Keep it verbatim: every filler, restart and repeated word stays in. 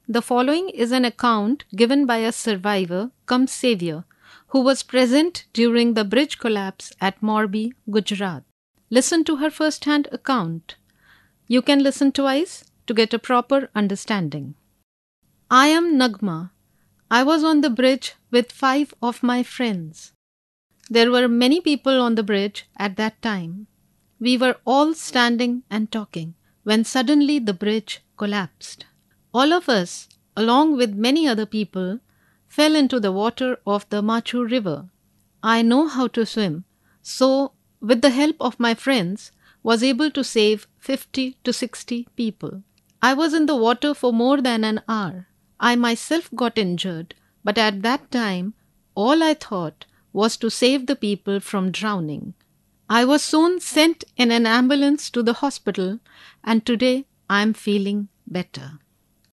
The following is an account given by a survivor cum savior who was present during the bridge collapse at Morbi, Gujarat. Listen to her first-hand account. You can listen twice to get a proper understanding. I am Nagma. I was on the bridge with five of my friends. There were many people on the bridge at that time. We were all standing and talking when suddenly the bridge collapsed. All of us, along with many other people, fell into the water of the Machu River. I know how to swim, so with the help of my friends, was able to save fifty to sixty people. I was in the water for more than an hour. I myself got injured, but at that time, all I thought was to save the people from drowning. I was soon sent in an ambulance to the hospital, and today I am feeling better.